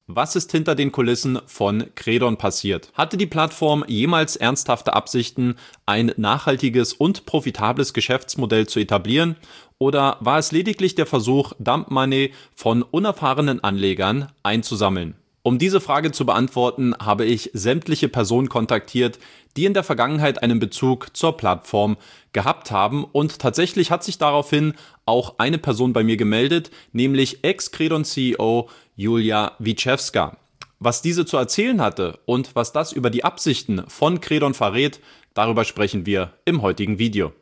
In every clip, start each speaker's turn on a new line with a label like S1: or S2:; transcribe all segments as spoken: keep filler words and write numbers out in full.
S1: Was ist hinter den Kulissen von Credon passiert? Hatte die Plattform jemals ernsthafte Absichten, ein nachhaltiges und profitables Geschäftsmodell zu etablieren? Oder war es lediglich der Versuch, Dump Money von unerfahrenen Anlegern einzusammeln? Um diese Frage zu beantworten, habe ich sämtliche Personen kontaktiert, die in der Vergangenheit einen Bezug zur Plattform gehabt haben, und tatsächlich hat sich daraufhin auch eine Person bei mir gemeldet, nämlich Ex-Credon-C E O Julia Wieczewska. Was diese zu erzählen hatte und was das über die Absichten von Credon verrät, darüber sprechen wir im heutigen Video.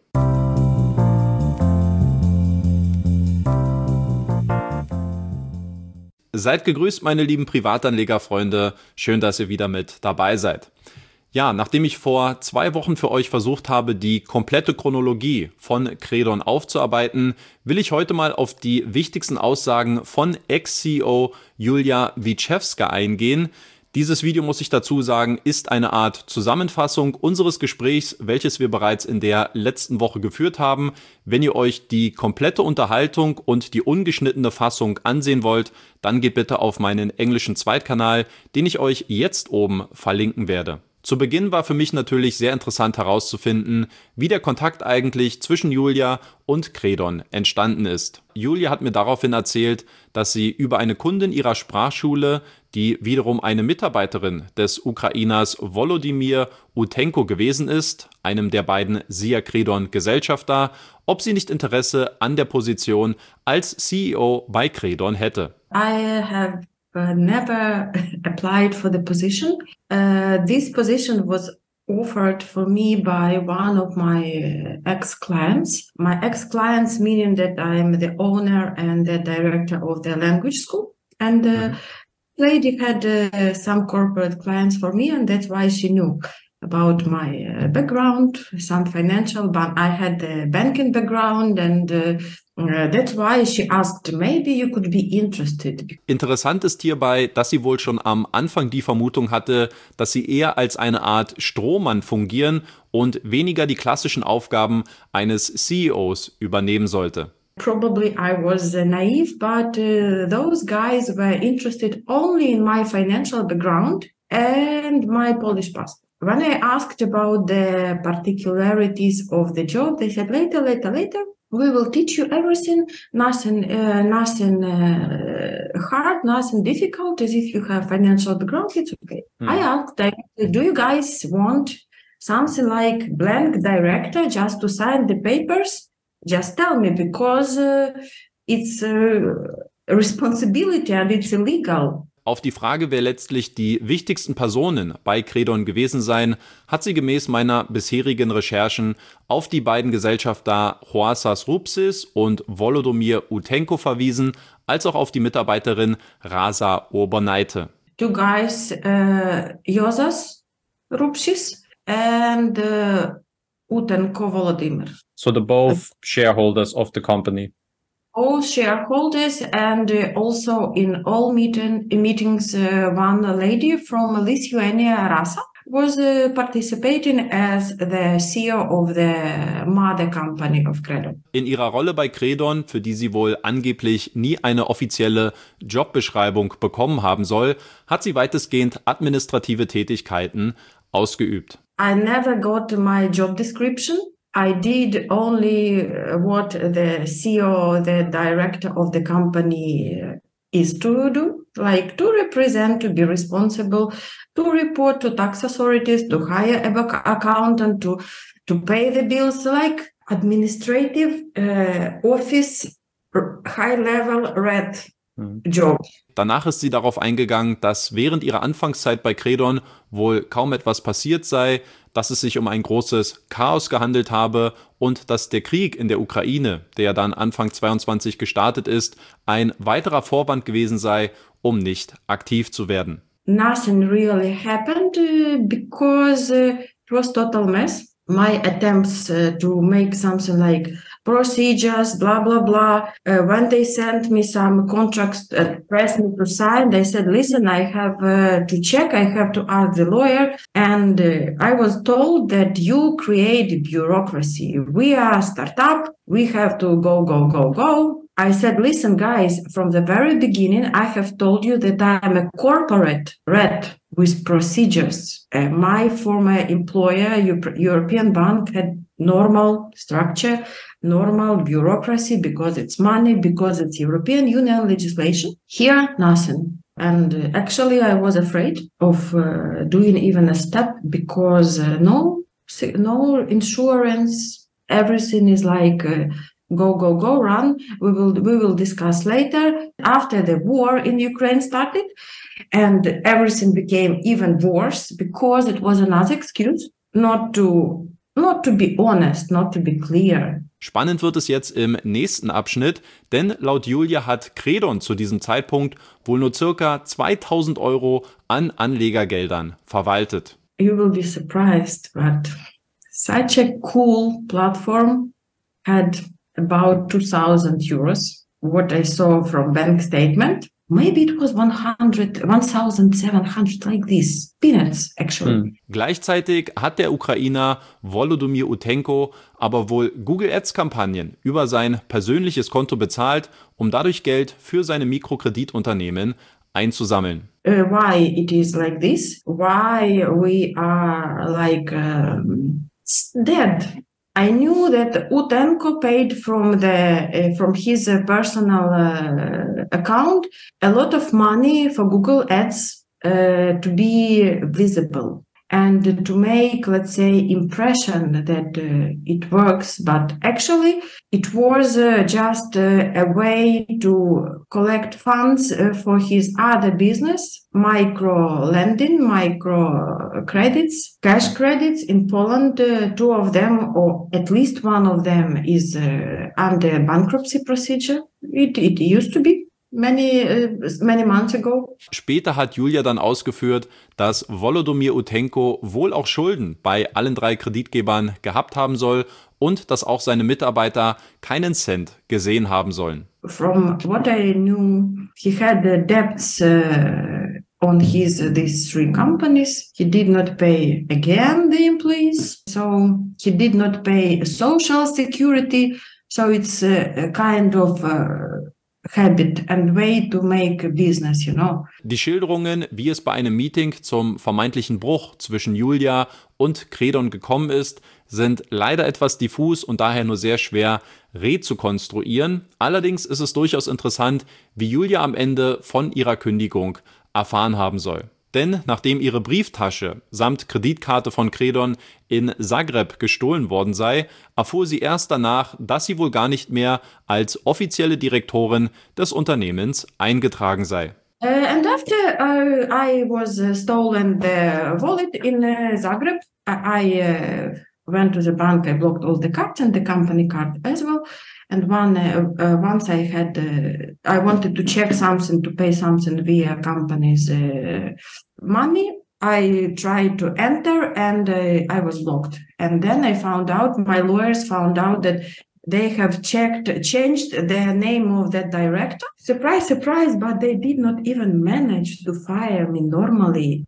S1: Seid gegrüßt, meine lieben Privatanlegerfreunde. Schön, dass ihr wieder mit dabei seid. Ja, nachdem ich vor zwei Wochen für euch versucht habe, die komplette Chronologie von Credon aufzuarbeiten, will ich heute mal auf die wichtigsten Aussagen von Ex-C E O Julia Wieczewska eingehen. Dieses Video, muss ich dazu sagen, ist eine Art Zusammenfassung unseres Gesprächs, welches wir bereits in der letzten Woche geführt haben. Wenn ihr euch die komplette Unterhaltung und die ungeschnittene Fassung ansehen wollt, dann geht bitte auf meinen englischen Zweitkanal, den ich euch jetzt oben verlinken werde. Zu Beginn war für mich natürlich sehr interessant herauszufinden, wie der Kontakt eigentlich zwischen Julia und Credon entstanden ist. Julia hat mir daraufhin erzählt, dass sie über eine Kundin ihrer Sprachschule, die wiederum eine Mitarbeiterin des Ukrainers Volodymyr Utenko gewesen ist, einem der beiden S I A Credon Gesellschafter, ob sie nicht Interesse an der Position als C E O bei Credon hätte.
S2: I have uh, never applied for the position. Uh, this position was offered for me by one of my ex-clients. My ex-clients meaning that I'm the owner and the director of the language school. And uh, mm-hmm. lady had uh, some corporate clients for me, and that's why she knew about my uh, background, some financial, but I had the banking background, and uh, uh, that's why she asked, maybe you could be interested.
S1: Interessant ist hierbei, dass sie wohl schon am Anfang die Vermutung hatte, dass sie eher als eine Art Strohmann fungieren und weniger die klassischen Aufgaben eines C E Os übernehmen sollte.
S2: Probably I was uh, naive, but uh, those guys were interested only in my financial background and my Polish passport. When I asked about the particularities of the job, they said, later, later, later, we will teach you everything, nothing, uh, nothing uh, hard, nothing difficult, as if you have financial background, it's okay. Hmm. I asked them, do you guys want something like blank director just to sign the papers? Just tell me, because uh, it's a responsibility and it's illegal.
S1: Auf die Frage, wer letztlich die wichtigsten Personen bei Credon gewesen seien, hat sie gemäß meiner bisherigen Recherchen auf die beiden Gesellschafter Hoasas Rupsis und Volodymyr Utenko verwiesen, als auch auf die Mitarbeiterin Rasa Urbonaite.
S2: Two guys, uh, Josas Rupsis and uh, Utenko Volodymyr.
S3: So the both shareholders of the company.
S2: All shareholders, and uh, also in all meeting, meetings, uh, one lady from Lithuania, Rasa, was uh, participating as the C E O of the mother company of Credon.
S1: In ihrer Rolle bei Credon, für die sie wohl angeblich nie eine offizielle Jobbeschreibung bekommen haben soll, hat sie weitestgehend administrative Tätigkeiten ausgeübt.
S2: I never got my job description. I did only what the C E O, the director of the company is to do, like to represent, to be responsible, to report to tax authorities, to hire an accountant, to, to pay the bills, like administrative uh, office, high-level red job.
S1: Danach ist sie darauf eingegangen, dass während ihrer Anfangszeit bei Credon wohl kaum etwas passiert sei, dass es sich um ein großes Chaos gehandelt habe und dass der Krieg in der Ukraine, der ja dann Anfang zweiundzwanzig gestartet ist, ein weiterer Vorwand gewesen sei, um nicht aktiv zu werden.
S2: Nothing really happened uh, because uh, it was total mess. My attempts uh, to make something like procedures, blah, blah, blah. Uh, when they sent me some contracts, uh, pressed me to sign, they said, listen, I have uh, to check, I have to ask the lawyer. And uh, I was told that you create bureaucracy. We are a startup, we have to go, go, go, go. I said, listen, guys, from the very beginning, I have told you that I'm a corporate red with procedures. Uh, my former employer, European Bank, had normal structure, normal bureaucracy because it's money, because it's European Union legislation. Here, nothing. And uh, actually, I was afraid of uh, doing even a step because uh, no, no insurance, everything is like... Uh, Go, go, go, run. We will we will discuss later. After the war in Ukraine started, and everything became even worse because it was another excuse not to not to be honest, not to be clear.
S1: Spannend wird es jetzt im nächsten Abschnitt, denn laut Julia hat Credon zu diesem Zeitpunkt wohl nur circa zweitausend Euro an Anlegergeldern verwaltet.
S2: You will be surprised, but such a cool platform had about two thousand euros, what I saw from bank statement. Maybe it was one hundred, one thousand seven hundred, like this. Peanuts, actually.
S1: Hm. Gleichzeitig hat der Ukrainer Volodymyr Utenko aber wohl Google Ads-Kampagnen über sein persönliches Konto bezahlt, um dadurch Geld für seine Mikrokreditunternehmen einzusammeln.
S2: Uh, why it is like this? Why we are like um, dead? I knew that Utenko paid from the uh, from his uh, personal uh, account a lot of money for Google Ads uh, to be visible and to make, let's say, impression that uh, it works. But actually, it was uh, just uh, a way to collect funds uh, for his other business, micro lending, micro credits, cash credits. In Poland, uh, two of them, or at least one of them, is uh, under bankruptcy procedure. It, it used to be. Many, uh, many months ago.
S1: Später hat Julia dann ausgeführt, dass Volodymyr Utenko wohl auch Schulden bei allen drei Kreditgebern gehabt haben soll und dass auch seine Mitarbeiter keinen Cent gesehen haben sollen.
S2: From what I knew, he had uh, debts uh, on his uh, these three companies. He did not pay again the employees, so he did not pay social security. So it's uh, a kind of uh, habit and way to make a business, you know.
S1: Die Schilderungen, wie es bei einem Meeting zum vermeintlichen Bruch zwischen Julia und Credon gekommen ist, sind leider etwas diffus und daher nur sehr schwer rezukonstruieren. Allerdings ist es durchaus interessant, wie Julia am Ende von ihrer Kündigung erfahren haben soll. Denn nachdem ihre Brieftasche samt Kreditkarte von Credon in Zagreb gestohlen worden sei, erfuhr sie erst danach, dass sie wohl gar nicht mehr als offizielle Direktorin des Unternehmens eingetragen sei.
S2: Uh, and after uh, I was uh, stolen the wallet in uh, Zagreb, I, I uh, went to the bank, I blocked all the cards and the company card as well. And one uh, uh, once I had, uh, I wanted to check something, to pay something via company's uh, money. I tried to enter and uh, I was blocked. And then I found out, my lawyers found out that they have checked, changed the name of that director. Surprise, surprise, but they did not even manage to fire me normally.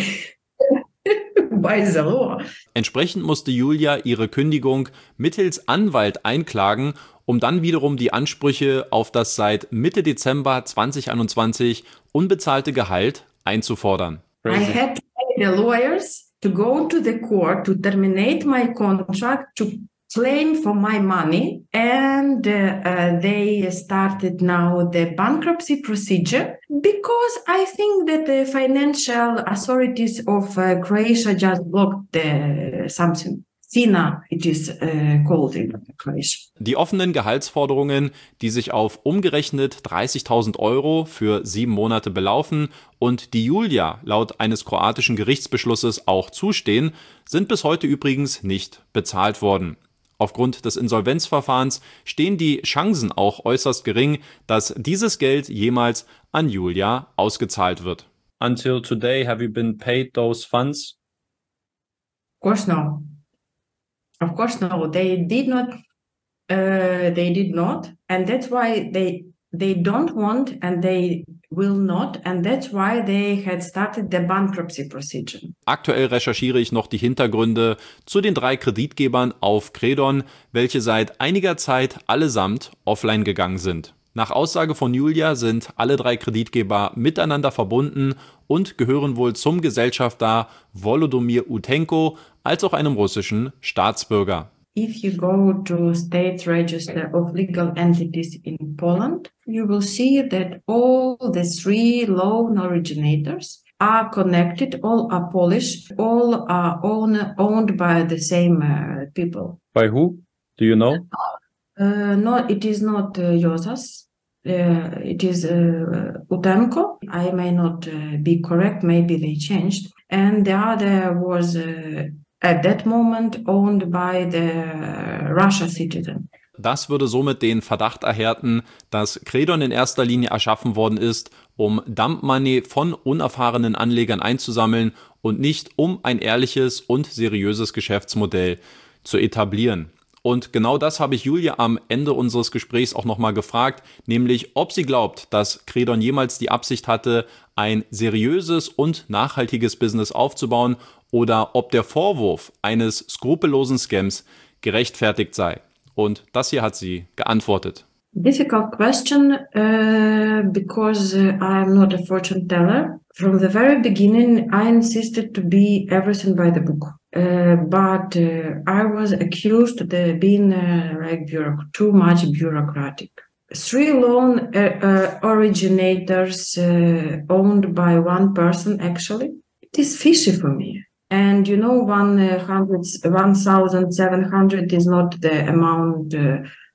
S2: By the law.
S1: Entsprechend musste Julia ihre Kündigung mittels Anwalt einklagen, um dann wiederum die Ansprüche auf das seit Mitte Dezember zwanzig einundzwanzig unbezahlte Gehalt einzufordern.
S2: Crazy. I had to pay the lawyers to go to the court to terminate my contract, to claim for my money, and uh, uh, they started now the bankruptcy procedure because I think that the financial authorities of uh, Croatia just blocked the something. FINA, it is uh, called in Croatia.
S1: Die offenen Gehaltsforderungen, die sich auf umgerechnet dreißigtausend Euro für sieben Monate belaufen und die Julia laut eines kroatischen Gerichtsbeschlusses auch zustehen, sind bis heute übrigens nicht bezahlt worden. Aufgrund des Insolvenzverfahrens stehen die Chancen auch äußerst gering, dass dieses Geld jemals an Julia ausgezahlt wird.
S3: Until today, have you been paid those funds?
S2: Of course no. Of course no. They did not. Uh, they did not, and that's why they they don't want, and they will not, and that's why they had started the bankruptcy procedure.
S1: Aktuell recherchiere ich noch die Hintergründe zu den drei Kreditgebern auf Credon, welche seit einiger Zeit allesamt offline gegangen sind. Nach Aussage von Julia sind alle drei Kreditgeber miteinander verbunden und gehören wohl zum Gesellschafter Volodymyr Utenko als auch einem russischen Staatsbürger.
S2: If you go to State Register of Legal Entities in Poland, you will see that all the three loan originators are connected, all are Polish, all are own, owned by the same uh, people.
S3: By who? Do you know?
S2: Uh, no, it is not uh, Josas. Uh, it is uh, Utenko. I may not uh, be correct. Maybe they changed. And the other was uh, at that moment owned by the Russia citizen.
S1: Das würde somit den Verdacht erhärten, dass Credon in erster Linie erschaffen worden ist, um Dump Money von unerfahrenen Anlegern einzusammeln und nicht um ein ehrliches und seriöses Geschäftsmodell zu etablieren. Und genau das habe ich Julia am Ende unseres Gesprächs auch nochmal gefragt, nämlich ob sie glaubt, dass Credon jemals die Absicht hatte, ein seriöses und nachhaltiges Business aufzubauen oder ob der Vorwurf eines skrupellosen Scams gerechtfertigt sei. Und das hier hat sie geantwortet.
S2: Difficult question uh, because uh, I'm not a fortune teller. From the very beginning, I insisted to be everything by the book. Uh, but uh, I was accused of being uh, like bureauc- too much bureaucratic. Three loan uh, uh, originators uh, owned by one person, actually, it is fishy for me. And you know, one hundred, one thousand seven hundred is not the amount uh,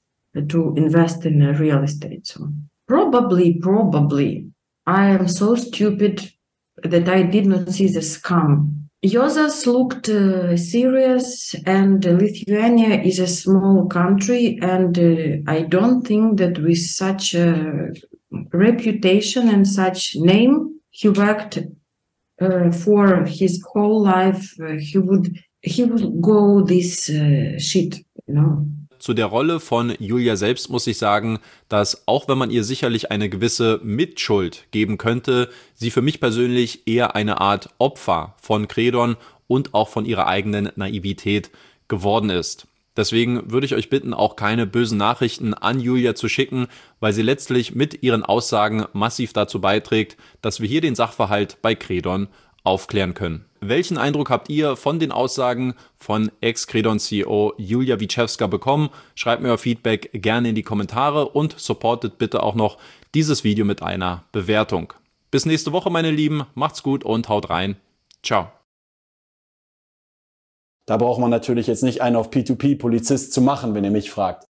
S2: to invest in uh, real estate. So probably, probably, I am so stupid that I did not see the scam. Josas looked uh, serious, and Lithuania is a small country, and uh, I don't think that with such a reputation and such name, he worked uh, for his whole life. Uh, he would he would go this uh, shit, you know.
S1: Zu der Rolle von Julia selbst muss ich sagen, dass auch wenn man ihr sicherlich eine gewisse Mitschuld geben könnte, sie für mich persönlich eher eine Art Opfer von Credon und auch von ihrer eigenen Naivität geworden ist. Deswegen würde ich euch bitten, auch keine bösen Nachrichten an Julia zu schicken, weil sie letztlich mit ihren Aussagen massiv dazu beiträgt, dass wir hier den Sachverhalt bei Credon aufklären können. Welchen Eindruck habt ihr von den Aussagen von Ex-Credon-C E O Julia Wiczewska bekommen? Schreibt mir euer Feedback gerne in die Kommentare und supportet bitte auch noch dieses Video mit einer Bewertung. Bis nächste Woche, meine Lieben. Macht's gut und haut rein. Ciao.
S4: Da braucht man natürlich jetzt nicht einen auf P zwei P-Polizist zu machen, wenn ihr mich fragt.